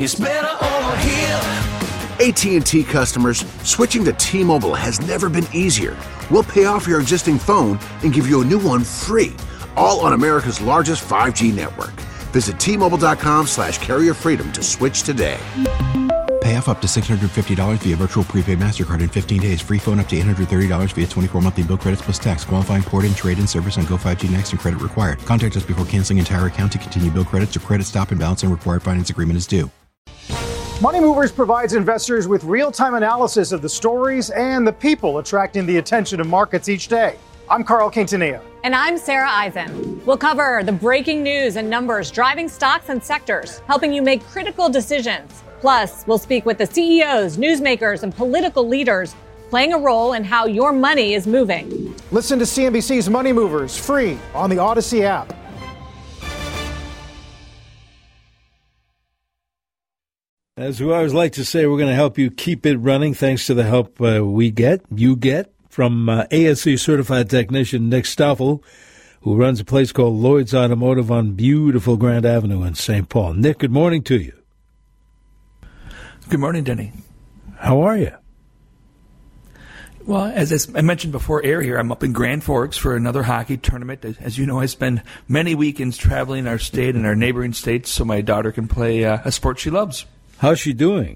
It's better over here. AT&T customers, switching to T-Mobile has never been easier. We'll pay off your existing phone and give you a new one free, all on America's largest 5G network. Visit T-Mobile.com/carrier freedom to switch today. Pay off up to $650 via virtual prepaid MasterCard in 15 days. Free phone up to $830 via 24 monthly bill credits plus tax. Qualifying port and trade-in service on Go 5G Next and credit required. Contact us before canceling entire account to continue bill credits or credit stop and balance and required finance agreement is due. Money Movers provides investors with real-time analysis of the stories and the people attracting the attention of markets each day. I'm Carl Quintanilla. And I'm Sarah Eisen. We'll cover the breaking news and numbers driving stocks and sectors, helping you make critical decisions. Plus, we'll speak with the CEOs, newsmakers, and political leaders playing a role in how your money is moving. Listen to CNBC's Money Movers free on the Odyssey app. As we always like to say, we're going to help you keep it running thanks to the help you get from ASE certified technician Nick Stoffel, who runs a place called Lloyd's Automotive on beautiful Grand Avenue in St. Paul. Nick, good morning to you. Good morning, Denny. How are you? Well, as I mentioned before air here, I'm up in Grand Forks for another hockey tournament. As you know, I spend many weekends traveling our state and our neighboring states so my daughter can play a sport she loves. How's she doing?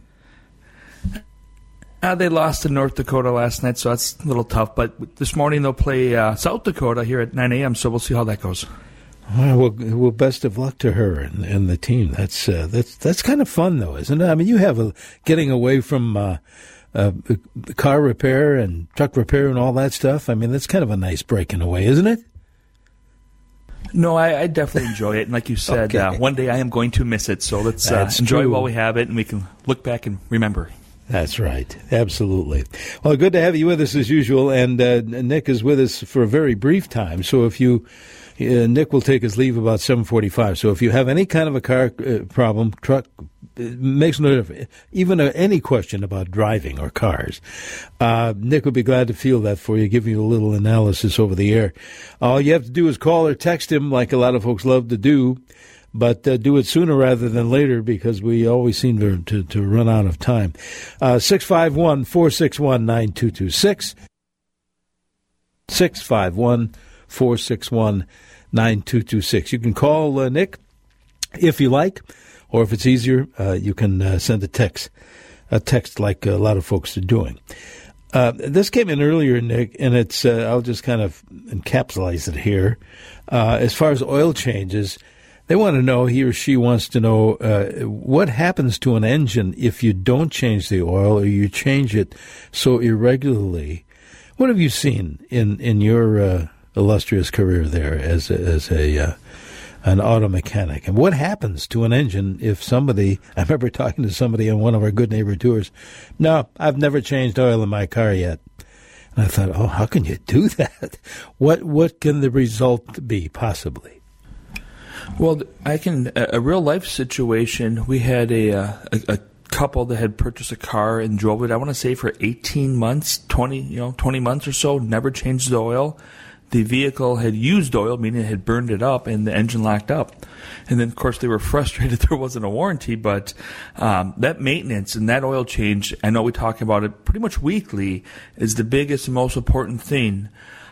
They lost to North Dakota last night, so that's a little tough. But this morning they'll play South Dakota here at 9 a.m., so we'll see how that goes. Well, best of luck to her and the team. That's kind of fun, though, isn't it? I mean, you have getting away from car repair and truck repair and all that stuff. I mean, that's kind of a nice breaking away, isn't it? No, I definitely enjoy it. And like you said, okay. One day I am going to miss it. So let's enjoy it while we have it, and we can look back and remember. That's right. Absolutely. Well, good to have you with us as usual. And Nick is with us for a very brief time. So if you, Nick will take his leave about 7:45. So if you have any kind of a car problem, truck, makes no difference, even any question about driving or cars, Nick would be glad to field that for you, give you a little analysis over the air. All you have to do is call or text him, like a lot of folks love to do. But do it sooner rather than later because we always seem to run out of time. 651-461-9226. 651-461-9226. You can call Nick if you like, or if it's easier, you can send a text like a lot of folks are doing. This came in earlier, Nick, and it's I'll just kind of encapsulate it here. As far as oil changes, they want to know, he or she wants to know, what happens to an engine if you don't change the oil or you change it so irregularly? What have you seen in your illustrious career there as an auto mechanic? And what happens to an engine if somebody, I remember talking to somebody on one of our Good Neighbor tours, no, I've never changed oil in my car yet. And I thought, oh, how can you do that? What can the result be, possibly? Well, a real life situation. We had a couple that had purchased a car and drove it, I want to say, for 18 months, 20 months or so, never changed the oil. The vehicle had used oil, meaning it had burned it up, and the engine locked up. And then, of course, they were frustrated there wasn't a warranty, but that maintenance and that oil change, I know we talk about it pretty much weekly, is the biggest and most important thing.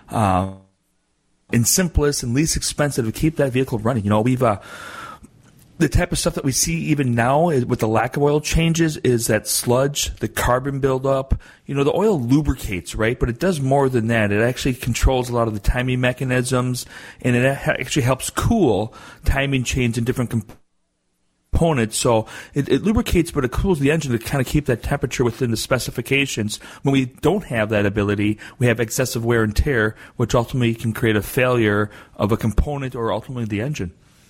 And simplest and least expensive to keep that vehicle running. You know, we've the type of stuff that we see even now with the lack of oil changes is that sludge, the carbon buildup. You know, the oil lubricates, right? But it does more than that. It actually controls a lot of the timing mechanisms, and it actually helps cool timing chains in different components. So it lubricates, but it cools the engine to kind of keep that temperature within the specifications. When we don't have that ability, we have excessive wear and tear, which ultimately can create a failure of a component or ultimately the engine.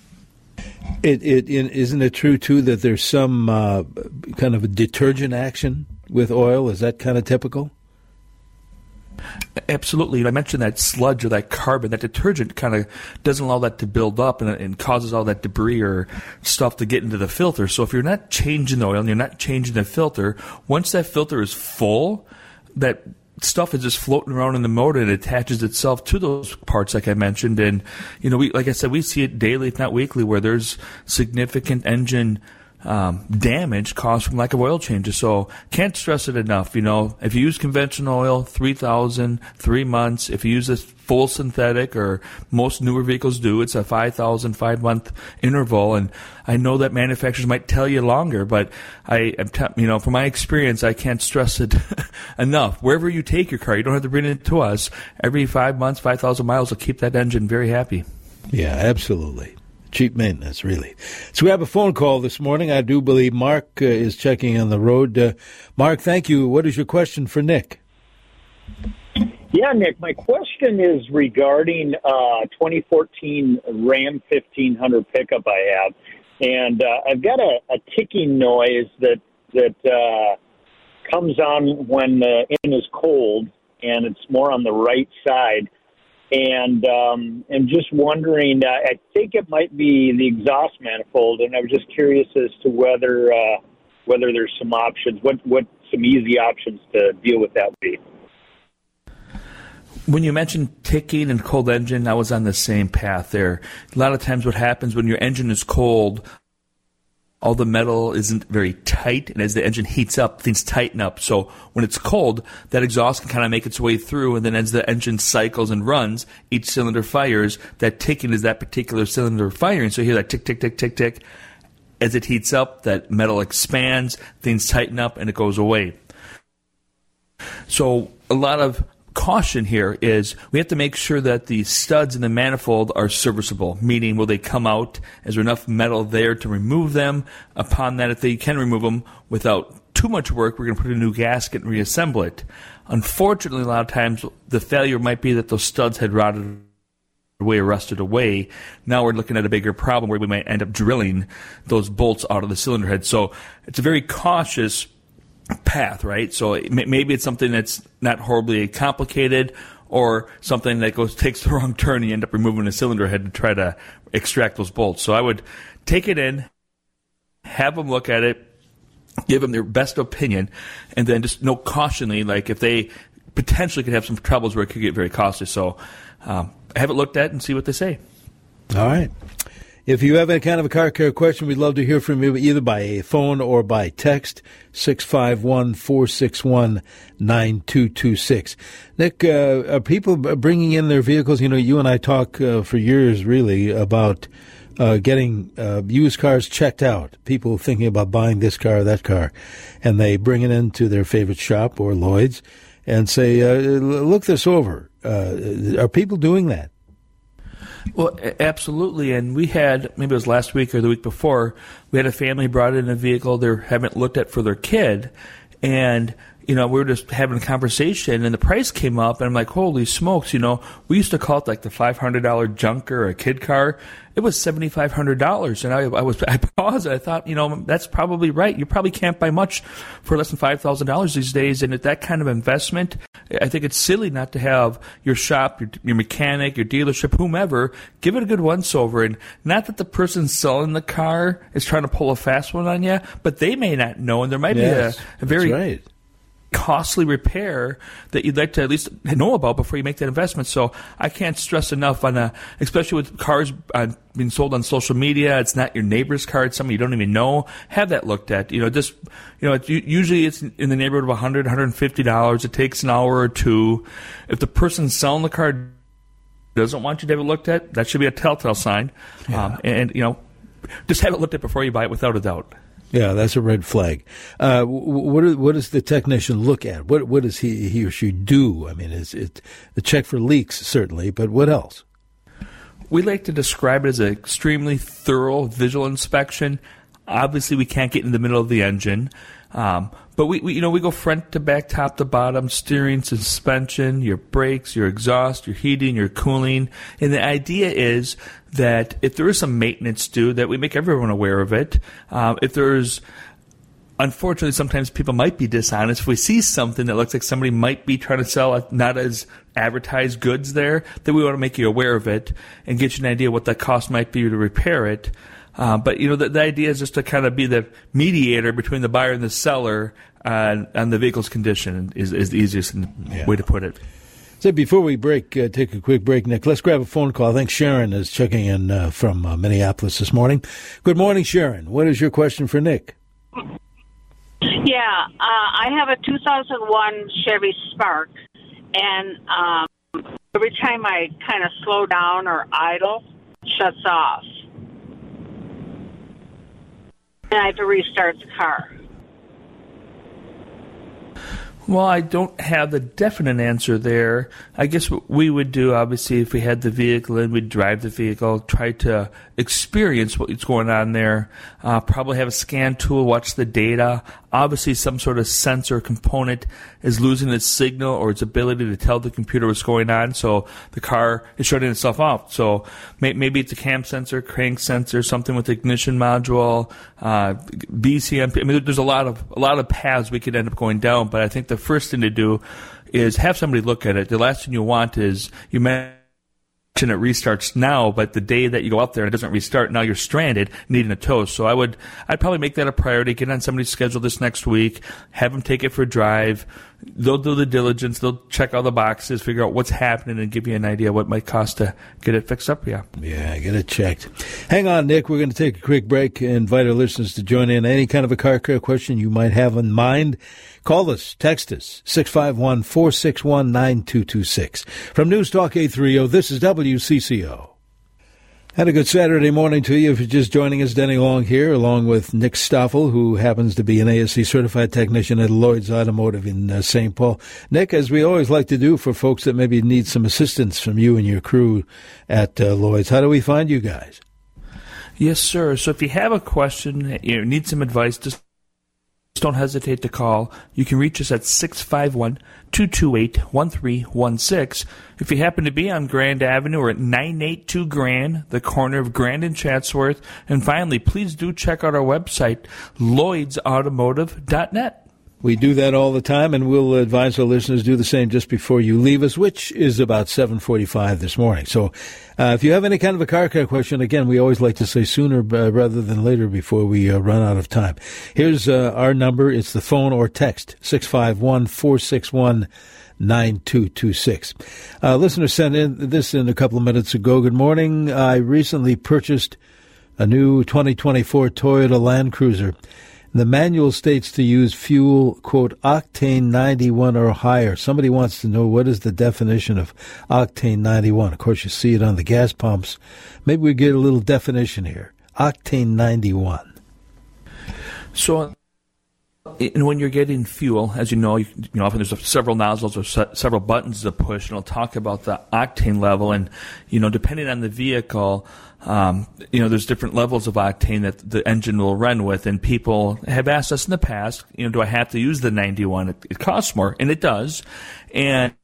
Isn't it true, too, that there's some kind of a detergent action with oil? Is that kind of typical? Absolutely. I mentioned that sludge or that carbon, that detergent kind of doesn't allow that to build up and causes all that debris or stuff to get into the filter. So if you're not changing the oil and you're not changing the filter, once that filter is full, that stuff is just floating around in the motor and it attaches itself to those parts like I mentioned. And, you know, like I said, we see it daily, if not weekly, where there's significant engine damage caused from lack of oil changes. So can't stress it enough. If you use conventional oil, 3,000, 3 months. If you use a full synthetic, or most newer vehicles do, it's a 5,000, 5-month interval. And I know that manufacturers might tell you longer, but from my experience, I can't stress it enough. Wherever you take your car, you don't have to bring it to us. Every 5 months, 5,000 miles will keep that engine very happy. Yeah, absolutely. Cheap maintenance, really. So we have a phone call this morning. I do believe Mark is checking on the road. Mark, thank you. What is your question for Nick? Yeah, Nick, my question is regarding 2014 Ram 1500 pickup I have. And I've got a ticking noise that comes on when the engine is cold, and it's more on the right side. And I'm just wondering, I think it might be the exhaust manifold, and I was just curious as to whether there's some options, what some easy options to deal with that would be. When you mentioned ticking and cold engine, I was on the same path there. A lot of times what happens when your engine is cold, all the metal isn't very tight, and as the engine heats up, things tighten up. So when it's cold, that exhaust can kind of make its way through, and then as the engine cycles and runs, each cylinder fires. That ticking is that particular cylinder firing. So you hear that tick, tick, tick, tick, tick. As it heats up, that metal expands, things tighten up, and it goes away. So a lot of caution here is we have to make sure that the studs in the manifold are serviceable, meaning will they come out? Is there enough metal there to remove them? Upon that, if they can remove them without too much work, we're going to put a new gasket and reassemble it. Unfortunately, a lot of times the failure might be that those studs had rotted away or rusted away. Now we're looking at a bigger problem where we might end up drilling those bolts out of the cylinder head. So it's a very cautious path, right? So maybe it's something that's not horribly complicated, or something that takes the wrong turn and you end up removing a cylinder head to try to extract those bolts. So I would take it in, have them look at it, give them their best opinion, and then just know cautionally, like if they potentially could have some troubles where it could get very costly. So have it looked at and see what they say. All right. If you have any kind of a car care question, we'd love to hear from you either by phone or by text, 651-461-9226. Nick, are people bringing in their vehicles? You and I talk for years, really, about getting used cars checked out, people thinking about buying this car or that car, and they bring it into their favorite shop or Lloyd's and say, look this over. Are people doing that? Well, absolutely, and we had, maybe it was last week or the week before, we had a family brought in a vehicle they haven't looked at for their kid, and we were just having a conversation, and the price came up, and I'm like, holy smokes, we used to call it like the $500 junker or a kid car. It was $7,500, and I paused, and I thought, that's probably right. You probably can't buy much for less than $5,000 these days, and at that kind of investment, I think it's silly not to have your shop, your mechanic, your dealership, whomever, give it a good once-over. And not that the person selling the car is trying to pull a fast one on you, but they may not know, and there might be a very costly repair that you'd like to at least know about before you make that investment. So I can't stress enough on especially with cars being sold on social media. It's not your neighbor's car; it's something you don't even know. Have that looked at. Usually it's in the neighborhood of $100, $150. It takes an hour or two. If the person selling the car doesn't want you to have it looked at, that should be a telltale sign. Yeah. Just have it looked at before you buy it, without a doubt. Yeah, that's a red flag. What does the technician look at? What does he or she do? I mean, is it the check for leaks, certainly, but what else? We like to describe it as an extremely thorough visual inspection. Obviously, we can't get in the middle of the engine, but we go front to back, top to bottom, steering, suspension, your brakes, your exhaust, your heating, your cooling. And the idea is that if there is some maintenance due, that we make everyone aware of it. If there's, unfortunately, sometimes people might be dishonest. If we see something that looks like somebody might be trying to sell not as advertised goods there, then we want to make you aware of it and get you an idea what that cost might be to repair it. But the idea is just to kind of be the mediator between the buyer and the seller on the vehicle's condition is the easiest way to put it. So before we take a quick break, Nick, let's grab a phone call. I think Sharon is checking in from Minneapolis this morning. Good morning, Sharon. What is your question for Nick? Yeah, I have a 2001 Chevy Spark, and every time I kind of slow down or idle, it shuts off. And I have to restart the car. Well, I don't have the definite answer there. I guess what we would do, obviously, if we had the vehicle and we'd drive the vehicle, try to experience what's going on there, probably have a scan tool, watch the data. Obviously, some sort of sensor component is losing its signal or its ability to tell the computer what's going on, so the car is shutting itself off. So maybe it's a cam sensor, crank sensor, something with the ignition module, BCM. I mean, there's a lot of paths we could end up going down, but I think the first thing to do is have somebody look at it. The last thing you want is you mentioned it restarts now, but the day that you go out there and it doesn't restart, now you're stranded, needing a tow. So I'd probably make that a priority. Get on somebody's schedule this next week. Have them take it for a drive. They'll do the diligence. They'll check all the boxes, figure out what's happening, and give you an idea what it might cost to get it fixed up. Yeah, get it checked. Hang on, Nick. We're going to take a quick break and invite our listeners to join in. Any kind of a car care question you might have in mind, call us, text us, 651-461-9226. From News Talk 830, this is WCCO. And a good Saturday morning to you. If you're just joining us, Denny Long here, along with Nick Stoffel, who happens to be an ASC certified technician at Lloyd's Automotive in St. Paul. Nick, as we always like to do for folks that maybe need some assistance from you and your crew at Lloyd's, how do we find you guys? Yes, sir. So if you have a question, you need some advice, just don't hesitate to call. You can reach us at 651-228-1316. If you happen to be on Grand Avenue or at 982 Grand, the corner of Grand and Chatsworth. And finally, please do check out our website, lloydsautomotive.net. We do that all the time, and we'll advise our listeners to do the same just before you leave us, which is about 7:45 this morning. So if you have any kind of a car care question, again, we always like to say sooner rather than later before we run out of time. Here's our number. It's the phone or text, 651-461-9226. Listener sent in this in a couple of minutes ago. Good morning. I recently purchased a new 2024 Toyota Land Cruiser. The manual states to use fuel, quote, octane 91 or higher. Somebody wants to know what is the definition of octane 91. Of course, you see it on the gas pumps. Maybe we get a little definition here. Octane 91. So when you're getting fuel, as you know, often there's several nozzles or several buttons to push, and it'll talk about the octane level. And, depending on the vehicle, there's different levels of octane that the engine will run with, and people have asked us in the past, do I have to use the 91? It costs more, and it does. And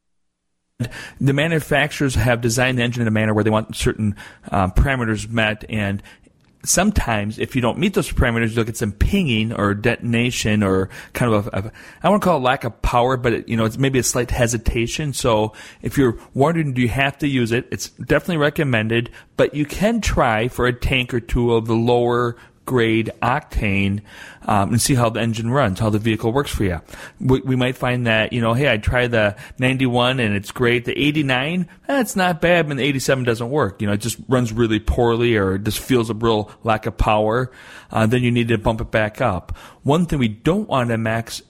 the manufacturers have designed the engine in a manner where they want certain parameters met, and sometimes if you don't meet those parameters, you'll get some pinging or detonation or kind of I won't call it lack of power, but it's maybe a slight hesitation. So if you're wondering, do you have to use it? It's definitely recommended, but you can try for a tank or two of the lower grade octane and see how the engine runs, how the vehicle works for you. We might find that, hey, I tried the 91 and it's great. The 89, it's not bad, but the 87 doesn't work. It just runs really poorly or it just feels a real lack of power. Then you need to bump it back up. One thing we don't want to mix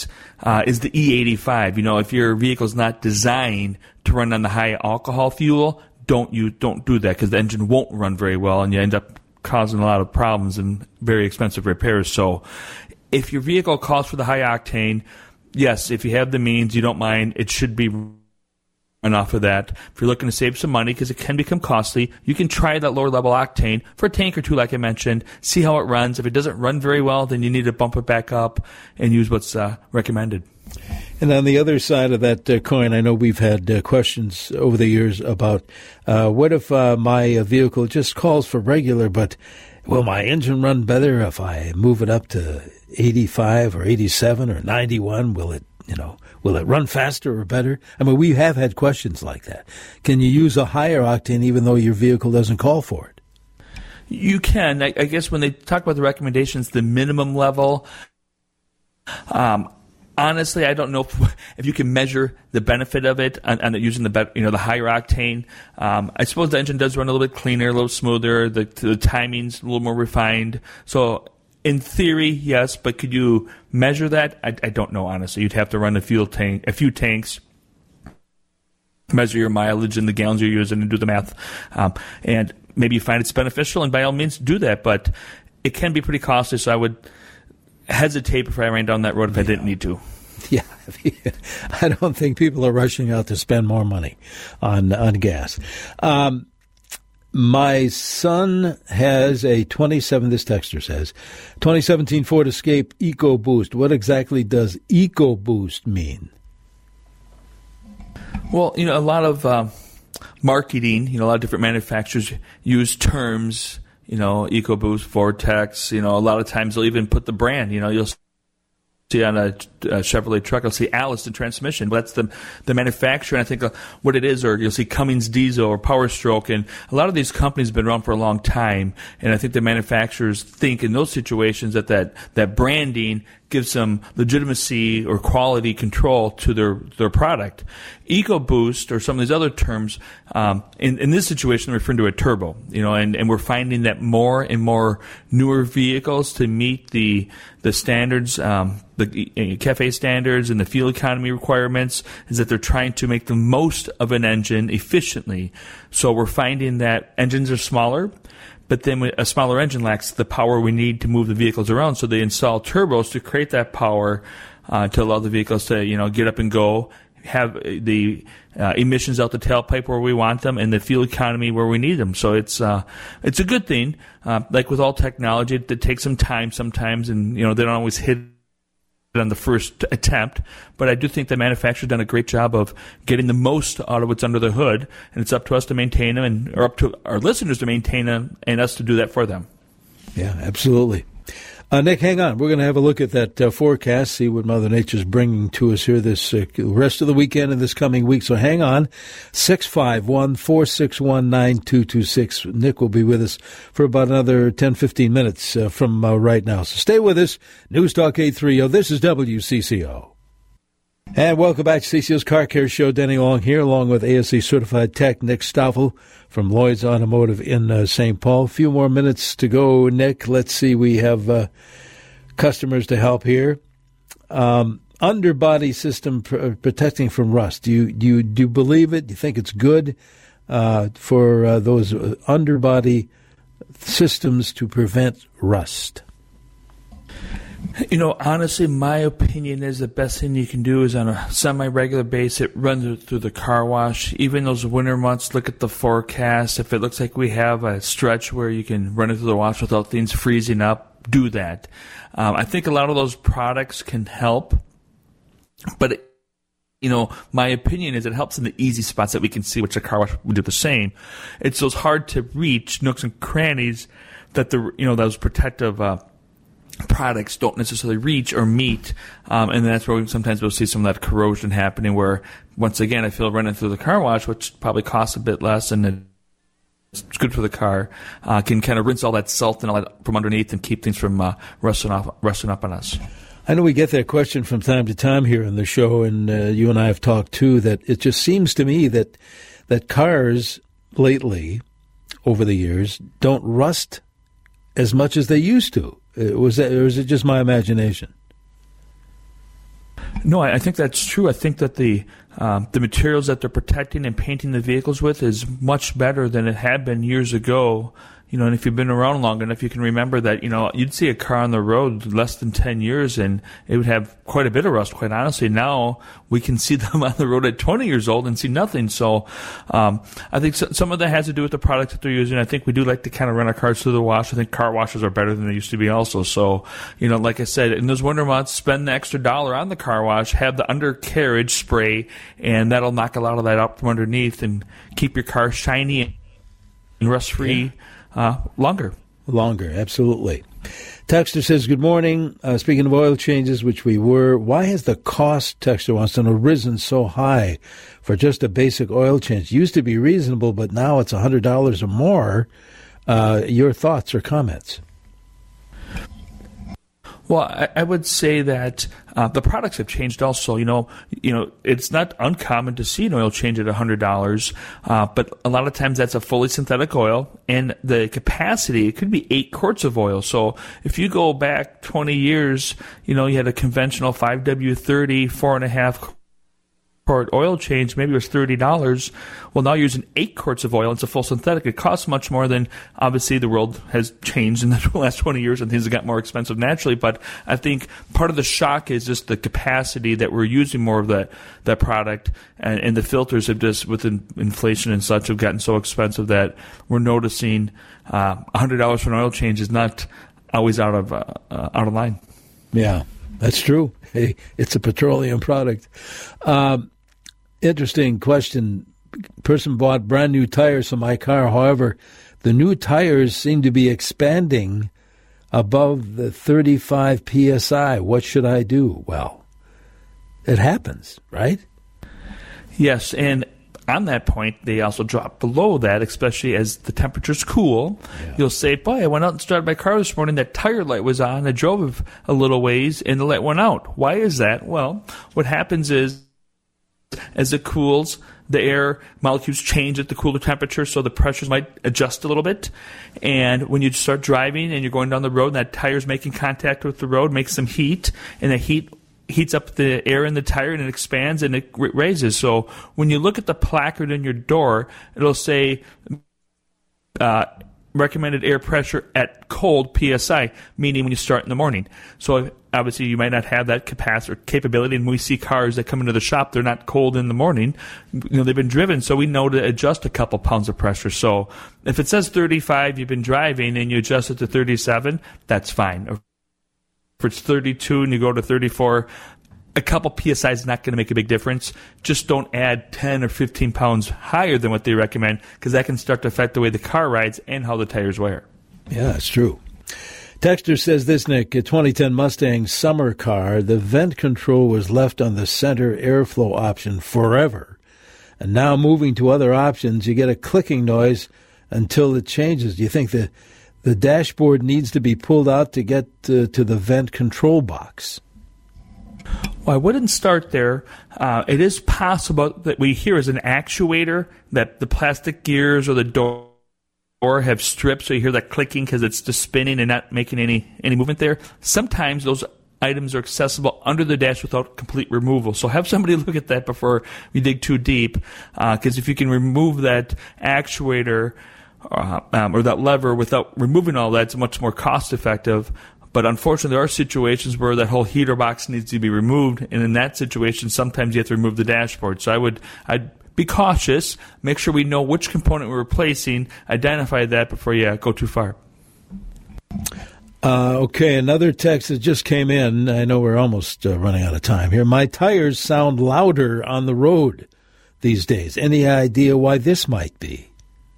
is the E85. If your vehicle's not designed to run on the high alcohol fuel, don't do that because the engine won't run very well and you end up causing a lot of problems and very expensive repairs. So if your vehicle calls for the high octane, yes, if you have the means, you don't mind, it should be run off of that. If you're looking to save some money, because it can become costly, you can try that lower level octane for a tank or two, like I mentioned, see how it runs. If it doesn't run very well, then you need to bump it back up and use what's recommended. And on the other side of that coin, I know we've had questions over the years about what if my vehicle just calls for regular, but will my engine run better if I move it up to 85 or 87 or 91? Will it run faster or better? I mean, we have had questions like that. Can you use a higher octane even though your vehicle doesn't call for it? You can. I guess when they talk about the recommendations, the minimum level, honestly, I don't know if you can measure the benefit of it on using the higher octane. I suppose the engine does run a little bit cleaner, a little smoother. The timing's a little more refined. So in theory, yes, but could you measure that? I don't know, honestly. You'd have to run a few tanks, measure your mileage and the gallons you're using, and do the math. And maybe you find it's beneficial, and by all means do that. But it can be pretty costly, so I would hesitate before I ran down that road if I didn't need to. Yeah, I don't think people are rushing out to spend more money on gas. My son has a 2017 Ford Escape EcoBoost. What exactly does EcoBoost mean? Well, a lot of marketing, a lot of different manufacturers use terms, EcoBoost, Vortex, a lot of times they'll even put the brand, you'll see on a Chevrolet truck, you'll see Allison transmission. That's the manufacturer, and I think what it is, or you'll see Cummins diesel or Power Stroke, and a lot of these companies have been around for a long time, and I think the manufacturers think in those situations that branding gives some legitimacy or quality control to their product. EcoBoost, or some of these other terms, in this situation, we're referring to a turbo, and we're finding that more and more newer vehicles to meet the standards, the CAFE standards and the fuel economy requirements, is that they're trying to make the most of an engine efficiently. So we're finding that engines are smaller, but then a smaller engine lacks the power we need to move the vehicles around. So they install turbos to create that power to allow the vehicles to, get up and go, have the emissions out the tailpipe where we want them, and the fuel economy where we need them. So it's a good thing. Like with all technology, it takes some time sometimes, and they don't always hit on the first attempt, but I do think the manufacturer's done a great job of getting the most out of what's under the hood, and it's up to us to maintain them, or up to our listeners to maintain them, and us to do that for them. Yeah, absolutely. Nick, hang on. We're going to have a look at that forecast, see what Mother Nature's bringing to us here this rest of the weekend and this coming week. So hang on. 651-461-9226. Nick will be with us for about another 10, 15 minutes from right now. So stay with us. News Talk 830. This is WCCO. And welcome back to CCO's Car Care Show. Denny Long here, along with ASE Certified Tech Nick Stoffel from Lloyd's Automotive in St. Paul. A few more minutes to go, Nick. Let's see. We have customers to help here. Underbody system protecting from rust. Do you believe it? Do you think it's good for those underbody systems to prevent rust? Honestly, my opinion is the best thing you can do is on a semi-regular basis, it runs through the car wash. Even those winter months, look at the forecast. If it looks like we have a stretch where you can run it through the wash without things freezing up, do that. I think a lot of those products can help, but my opinion is it helps in the easy spots that we can see, which the car wash would do the same. It's those hard to reach nooks and crannies that those protective products don't necessarily reach or meet, and that's where sometimes we'll see some of that corrosion happening, where, once again, I feel running through the car wash, which probably costs a bit less and it's good for the car, can kind of rinse all that salt and all that from underneath and keep things from rusting up on us. I know we get that question from time to time here on the show, and you and I have talked too, that it just seems to me that cars lately, over the years, don't rust as much as they used to. Or is it just my imagination? No, I think that's true. I think that the materials that they're protecting and painting the vehicles with is much better than it had been years ago. And if you've been around long enough, you can remember that, you'd see a car on the road less than 10 years and it would have quite a bit of rust, quite honestly. Now we can see them on the road at 20 years old and see nothing. So I think some of that has to do with the products that they're using. I think we do like to kind of run our cars through the wash. I think car washes are better than they used to be also. So, like I said, in those winter months, spend the extra $1 on the car wash, have the undercarriage spray, and that'll knock a lot of that out from underneath and keep your car shiny and rust-free. Yeah. Longer, absolutely. Texter says, good morning. Speaking of oil changes, which we were, why has the cost, Texter wants to know, risen so high for just a basic oil change? Used to be reasonable, but now it's $100 or more. Your thoughts or comments? Well, I would say that the products have changed also. You know, it's not uncommon to see an oil change at $100, but a lot of times that's a fully synthetic oil, and the capacity, it could be 8 quarts of oil. So if you go back 20 years, you had a conventional 5W30, 4.5 quart oil change, maybe it was $30. Well, now you're using 8 quarts of oil. It's a full synthetic. It costs much more than, obviously, the world has changed in the last 20 years and things have got more expensive naturally. But I think part of the shock is just the capacity that we're using more of that product, and the filters have just, with inflation and such, have gotten so expensive that we're noticing $100 for an oil change is not always out of line. Yeah, that's true. Hey, it's a petroleum product. Interesting question. Person bought brand new tires for my car. However, the new tires seem to be expanding above the 35 PSI. What should I do? Well, it happens, right? Yes, and on that point, they also drop below that, especially as the temperatures cool. Yeah. You'll say, boy, I went out and started my car this morning, that tire light was on, I drove a little ways, and the light went out. Why is that? Well, what happens is, as it cools, the air molecules change at the cooler temperature, so the pressures might adjust a little bit. And when you start driving and you're going down the road and that tire's making contact with the road, makes some heat, and the heat heats up the air in the tire and it expands and it raises. So when you look at the placard in your door, it'll say recommended air pressure at cold PSI, meaning when you start in the morning. So obviously you might not have that capacity or capability, and when we see cars that come into the shop, they're not cold in the morning. They've been driven, so we know to adjust a couple pounds of pressure. So if it says 35, you've been driving, and you adjust it to 37, that's fine. If it's 32 and you go to 34, a couple PSI is not going to make a big difference. Just don't add 10 or 15 pounds higher than what they recommend, because that can start to affect the way the car rides and how the tires wear. Yeah, it's true. Texter says this, Nick, a 2010 Mustang summer car, the vent control was left on the center airflow option forever. And now moving to other options, you get a clicking noise until it changes. Do you think the dashboard needs to be pulled out to get to the vent control box? Well, I wouldn't start there. It is possible that we hear as an actuator that the plastic gears or the door have stripped, so you hear that clicking because it's just spinning and not making any movement there. Sometimes those items are accessible under the dash without complete removal. So have somebody look at that before we dig too deep, because if you can remove that actuator or that lever without removing all that, it's much more cost effective. But unfortunately, there are situations where that whole heater box needs to be removed, and in that situation, sometimes you have to remove the dashboard. So I'd be cautious, make sure we know which component we're replacing, identify that before you go too far. Okay, another text that just came in. I know we're almost running out of time here. My tires sound louder on the road these days. Any idea why this might be?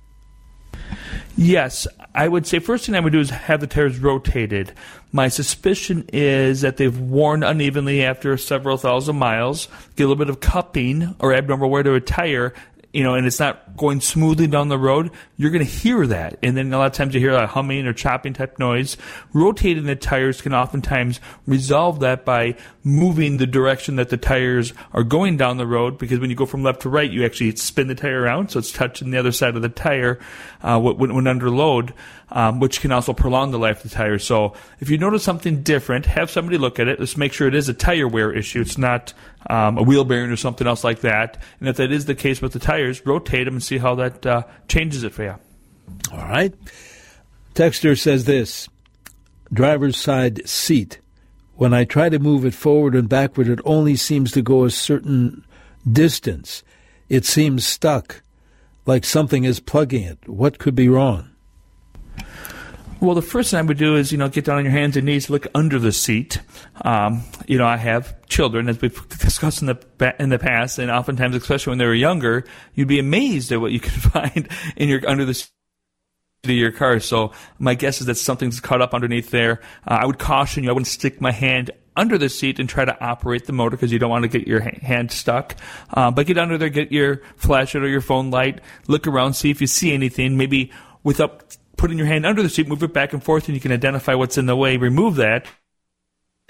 Yes, I would say first thing I would do is have the tires rotated. My suspicion is that they've worn unevenly after several thousand miles, get a little bit of cupping or abnormal wear to a tire, and it's not going smoothly down the road. You're going to hear that. And then a lot of times you hear a humming or chopping type noise. Rotating the tires can oftentimes resolve that by moving the direction that the tires are going down the road, because when you go from left to right, you actually spin the tire around, so it's touching the other side of the tire when under load, which can also prolong the life of the tire. So if you notice something different, have somebody look at it. Let's make sure it is a tire wear issue. It's not a wheel bearing or something else like that. And if that is the case with the tires, rotate them and see how that changes it for you. All right. Texter says this, driver's side seat. When I try to move it forward and backward, it only seems to go a certain distance. It seems stuck, like something is plugging it. What could be wrong? Well, the first thing I would do is, get down on your hands and knees, look under the seat. I have children, as we've discussed in the past, and oftentimes, especially when they were younger, you'd be amazed at what you can find under the seat of your car. So my guess is that something's caught up underneath there. I would caution you, I wouldn't stick my hand under the seat and try to operate the motor, because you don't want to get your hand stuck. But get under there, get your flashlight or your phone light, look around, see if you see anything. Maybe without putting your hand under the seat, move it back and forth, and you can identify what's in the way, remove that,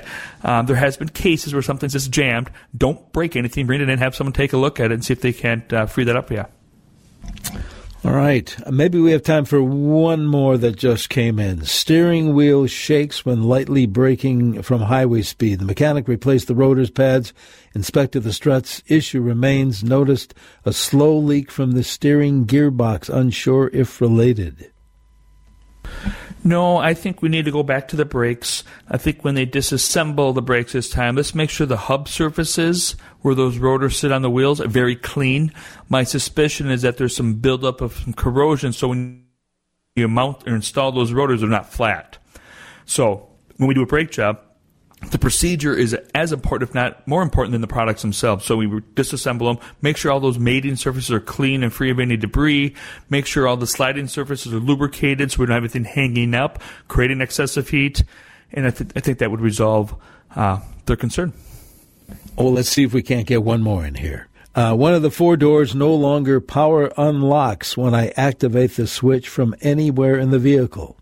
There has been cases where something's just jammed. Don't break anything. Bring it in, have someone take a look at it and see if they can't free that up for you. All right. Maybe we have time for one more that just came in. Steering wheel shakes when lightly braking from highway speed. The mechanic replaced the rotor's pads, inspected the struts. Issue remains. Noticed a slow leak from the steering gearbox. Unsure if related. No, I think we need to go back to the brakes. I think when they disassemble the brakes this time, let's make sure the hub surfaces where those rotors sit on the wheels are very clean. My suspicion is that there's some buildup of some corrosion, so when you mount or install those rotors, they're not flat. So when we do a brake job, the procedure is as important, if not more important, than the products themselves. So we disassemble them, make sure all those mating surfaces are clean and free of any debris, make sure all the sliding surfaces are lubricated so we don't have anything hanging up, creating excessive heat, and I think that would resolve their concern. Oh, let's see if we can't get one more in here. One of the 4 doors no longer power unlocks when I activate the switch from anywhere in the vehicle.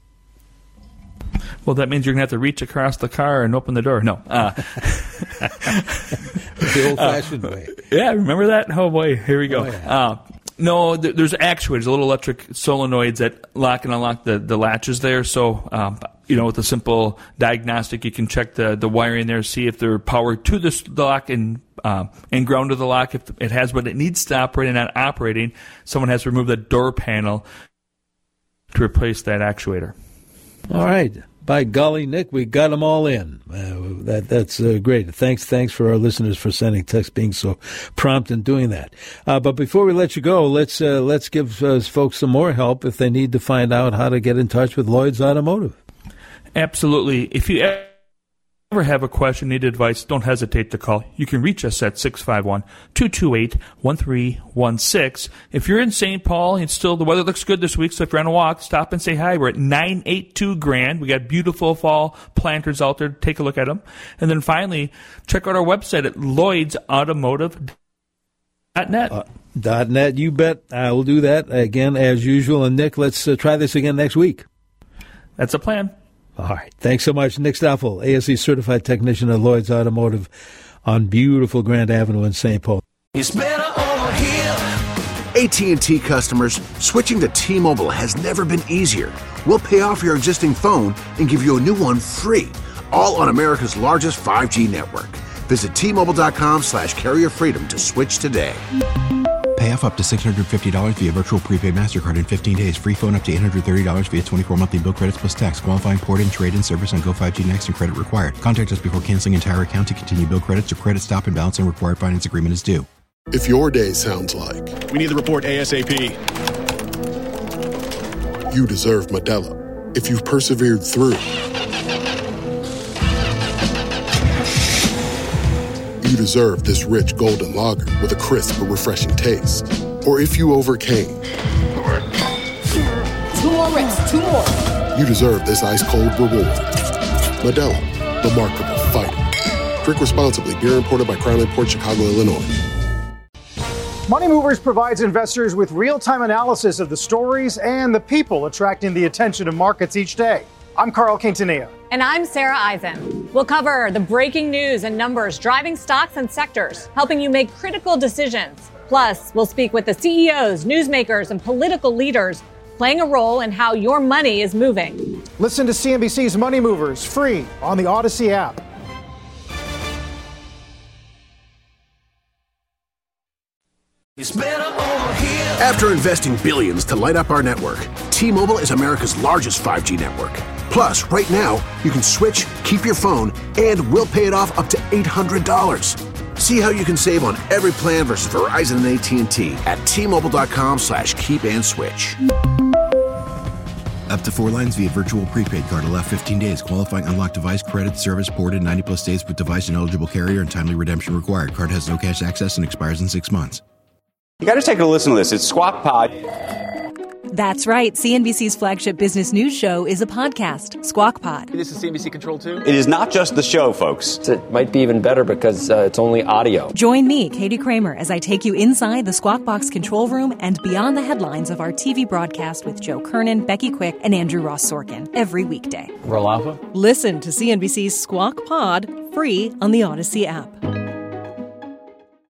Well, that means you're going to have to reach across the car and open the door. No. The old-fashioned way. Yeah, remember that? Oh, boy. Here we go. Oh, yeah. No, there's actuators, little electric solenoids that lock and unlock the latches there. So, with a simple diagnostic, you can check the wiring there, see if they're powered to the lock and ground to the lock. If it has what it needs to operate and not operating, someone has to remove the door panel to replace that actuator. All right. By golly, Nick, we got them all in. That's great. Thanks for our listeners for sending texts, being so prompt in doing that. But before we let you go, let's give folks some more help if they need to find out how to get in touch with Lloyd's Automotive. Absolutely. If you ever have a question, need advice, don't hesitate to call. You can reach us at 651-228-1316. If you're in St. Paul and still the weather looks good this week, so if you're on a walk, stop and say hi. We're at 982 Grand. We got beautiful fall planters out there. Take a look at them. And then finally, check out our website at lloydsautomotive.net. .net, you bet. I will do that again as usual. And Nick, let's try this again next week. That's a plan. All right. Thanks so much. Nick Stoffel, ASE certified technician at Lloyd's Automotive on beautiful Grand Avenue in St. Paul. It's better over here. AT&T customers, switching to T-Mobile has never been easier. We'll pay off your existing phone and give you a new one free, all on America's largest 5G network. Visit T-Mobile.com/carrier freedom to switch today. Pay off up to $650 via virtual prepaid MasterCard in 15 days. Free phone up to $830 via 24 monthly bill credits plus tax. Qualifying port-in, trade-in service on Go5G Next and credit required. Contact us before canceling entire account to continue bill credits or credit stop and balance and required finance agreement is due. If your day sounds like, we need the report ASAP, you deserve Modelo. If you've persevered through, you deserve this rich golden lager with a crisp but refreshing taste. Or if you overcame. 2 more reps, 2 more. You deserve this ice-cold reward. Modelo, the Remarkable Fighter. Drink responsibly. Beer imported by Crown Port Chicago, Illinois. Money Movers provides investors with real-time analysis of the stories and the people attracting the attention of markets each day. I'm Carl Quintanilla. And I'm Sarah Eisen. We'll cover the breaking news and numbers driving stocks and sectors, helping you make critical decisions. Plus, we'll speak with the CEOs, newsmakers, and political leaders playing a role in how your money is moving. Listen to CNBC's Money Movers free on the Odyssey app. It's better over here. After investing billions to light up our network, T-Mobile is America's largest 5G network. Plus, right now, you can switch, keep your phone, and we'll pay it off up to $800. See how you can save on every plan versus Verizon and AT&T at T-Mobile.com/keep-and-switch. Up to 4 lines via virtual prepaid card. Allow 15 days. Qualifying unlocked device credit service ported 90-plus days with device and eligible carrier and timely redemption required. Card has no cash access and expires in 6 months. You got to take a listen to this. It's Squawk Pod. That's right. CNBC's flagship business news show is a podcast, Squawk Pod. This is CNBC Control 2. It is not just the show, folks. It might be even better because it's only audio. Join me, Katie Kramer, as I take you inside the Squawk Box control room and beyond the headlines of our TV broadcast with Joe Kernan, Becky Quick, and Andrew Ross Sorkin every weekday. Roll Alpha. Listen to CNBC's Squawk Pod free on the Odyssey app.